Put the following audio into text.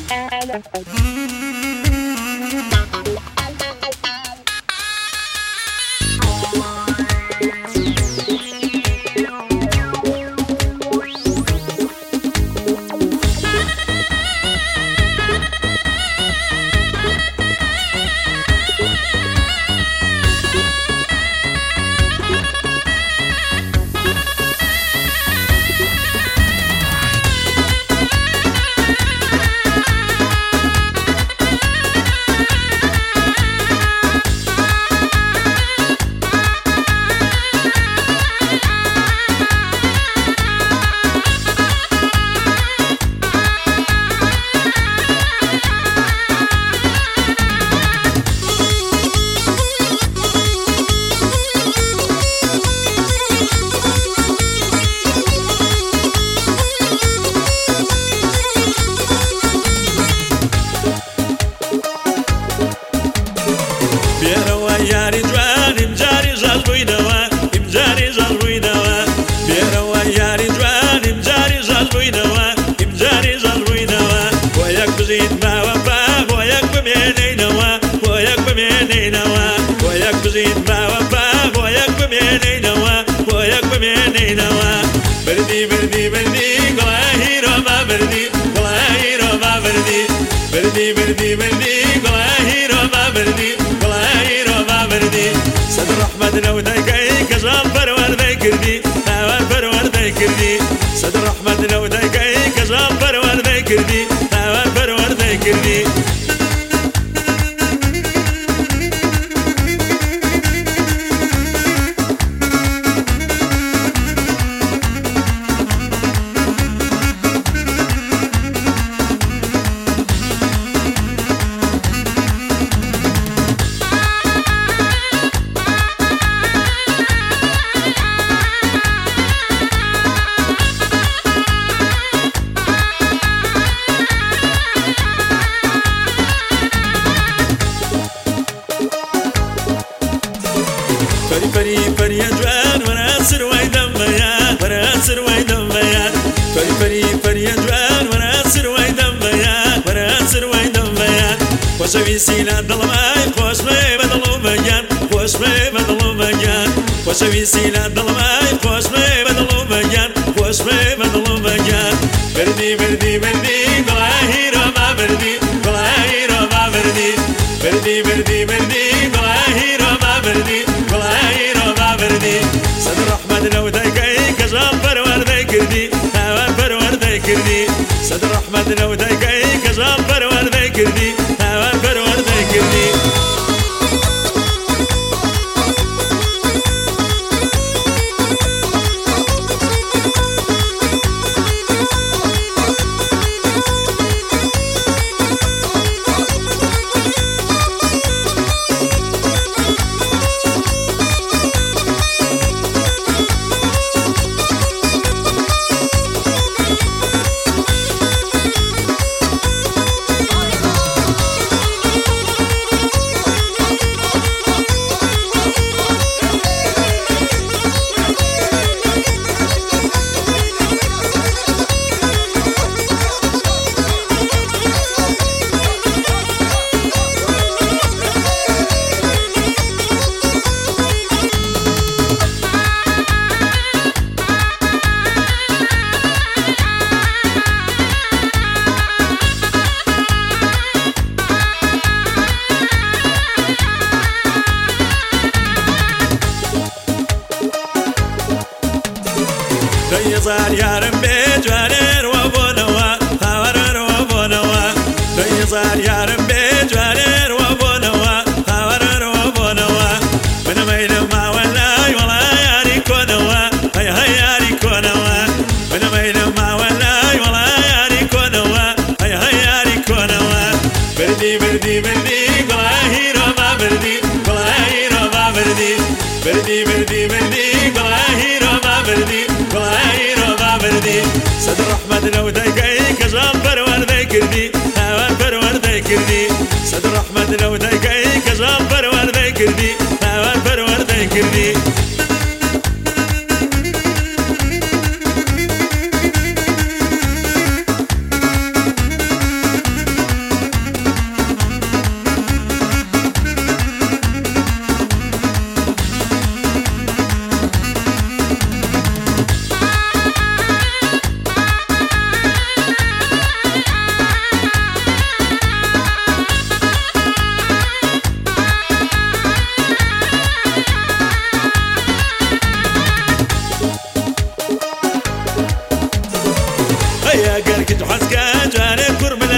یاری جوان امجاری جاز بوینەوە امجاری جاز بوینەوە بێرەوە یاری جوان امجاری جاز بوینەوە امجاری جاز بوینەوە بۆ یەک بزین باوە با بۆ یەک بمێنینەوە بۆ یەک بمێنینەوە بۆ یەک بزین باوە با بۆ یەک بمێنینەوە بۆ یەک بمێنینەوە بردی بردی بردی گوڵای هیرۆما بردی گوڵای هیرۆما بردی بردی بردی بردی گوڵای هیرۆما بردی سەد ڕەحمەت لەو دایکەی کەژان پەروەردەی کردی هاوار پەروەردەی کردی سەد ڕەحمەت لەو دایکەی کەژان پەروەردەی کردی هاوار پەروەردەی کردی فری فری جوان ورا سروای دم بیان ورا سروای دم بیان فری فری جوان ورا سروای دم بیان ورا سروای دم بیان خوشویسی لدڵمای خۆشمێ بەدڵ و بەگیان خۆشمێ بەدڵ و بەگیان خوشویسی لدڵمای خۆشمێ بەدڵ و بەگیان خۆشمێ بەدڵ و بەگیان بردی بردی بردی گوڵای هیرۆما بردی گوڵای هیرۆما بردی بردی بردی بردی گوڵای هیرۆما بردی سەد ڕەحمەت لەو دایکەی کەژان پەروەردەی کردی هاوار پەروەردەی کردی سەد ڕەحمەت لەو دایکەی کەژان پەروەردەی کردی هاوار پەروەردەی کردی دەیزار یارم بێ جوانێر وە بۆنەوە هاوەرەر وە بۆنەوە دەیزار یارم بێ جوانێر وە بۆنەوە هاوەرەر وە بۆنەوە بنەمەیلە ماوە لای وەڵا یاری کۆنەوە هەی هەی یاری کۆنەوە بنەمەیلە ماوە لای وەڵا یاری کۆنەوە هەی هەی یاری کۆنەوە بردی بردی بردی گوڵای هیرۆما بردی گوڵای هیرۆما بردی بردی بردی بردی گوڵای هیرۆما بردی سەد ڕەحمەت لەو دایکەی کەژان پەروەردەی کردی هاوار پەروەردەی کردی سەد ڕەحمەت لەو دایکەی کەژان پەروەردەی کردی هاوار پەروەردەی کردی يا قرك تحسك جاني كرم